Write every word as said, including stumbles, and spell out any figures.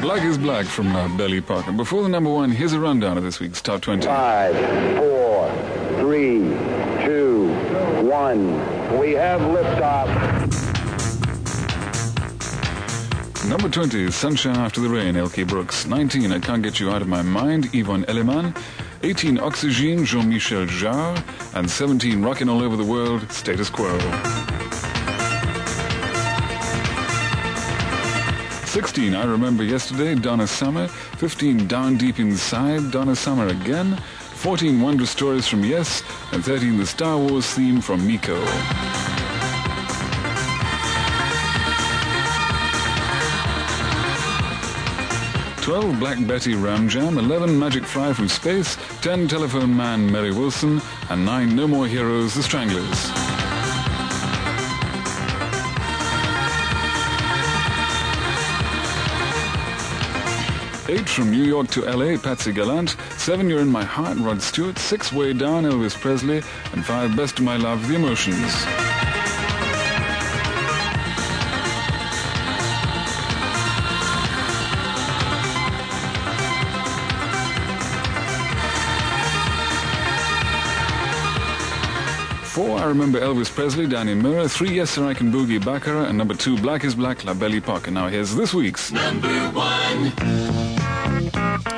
Black is Black from uh, Belly Park. And before the number one, here's a rundown of this week's Top twenty. Five, four, three, two, one. We have liftoff. Number twenty is Sunshine After the Rain, L K Brooks. nineteen, I Can't Get You Out of My Mind, Yvonne Elliman. eighteen, Oxygen, Jean-Michel Jarre. And seventeen, Rockin' All Over the World, Status Quo. sixteen, I Remember Yesterday, Donna Summer. fifteen, Down Deep Inside, Donna Summer again. fourteen, Wondrous Stories from Yes. And thirteen, the Star Wars theme from Miko. twelve, Black Betty Ram Jam. eleven, Magic Fly from Space. ten, Telephone Man Mary Wilson. And nine, No More Heroes, The Stranglers. eight, From New York to L A, Patsy Gallant. seven, You're in My Heart, Rod Stewart. six, Way Down, Elvis Presley. And five, Best of My Love, The Emotions. four, I Remember Elvis Presley, Danny Miller. three, Yes Sir I Can Boogie, Baccarat. And number two, Black is Black, La Belle Époque. And now here's this week's number one.